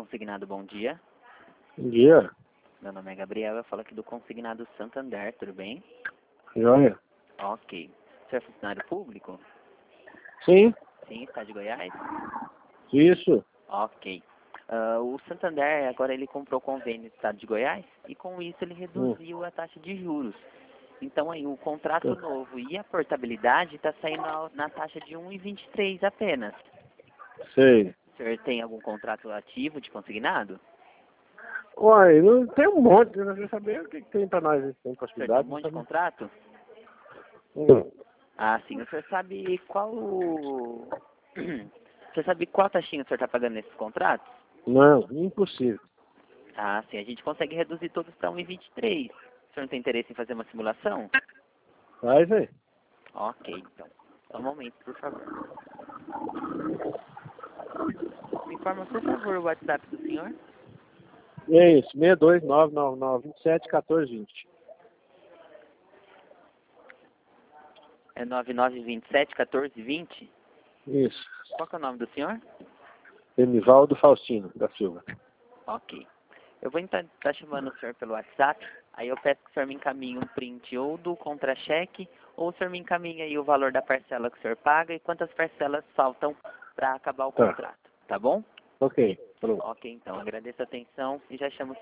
Consignado, bom dia. Bom dia. Meu nome é Gabriel, eu falo aqui do Consignado Santander, tudo bem? Joia? Ok. Você é funcionário público? Sim, Sim, está de Goiás? isso. Ok. O Santander, agora ele comprou convênio do estado de Goiás e com isso ele reduziu a taxa de juros. Então aí o contrato novo e a portabilidade está saindo na taxa de 1,23 apenas. Sei. O senhor tem algum contrato ativo de consignado? Uai, não tem um monte, né? Quer saber o que tem pra nós? Tem O senhor tem possibilidade? um monte de contrato? Hum. Ah, sim. O senhor sabe qual... O senhor sabe qual taxinha o senhor está pagando nesses contratos? Não, impossível. Ah, sim. A gente consegue reduzir todos para 1,23. O senhor não tem interesse em fazer uma simulação? Faz aí. Ok, então. Só um momento, por favor. Me informa, por favor, o WhatsApp do senhor? É isso, 62999271420. É 9927-1420? Isso. Qual que é o nome do senhor? Emivaldo Faustino da Silva. Ok. Eu vou estar chamando o senhor pelo WhatsApp, aí eu peço que o senhor me encaminhe um print ou do contra-cheque, ou o senhor me encaminhe aí o valor da parcela que o senhor paga e quantas parcelas faltam para acabar o Tá. contrato, tá bom? Ok, pronto. Ok, então, agradeço a atenção e já chamo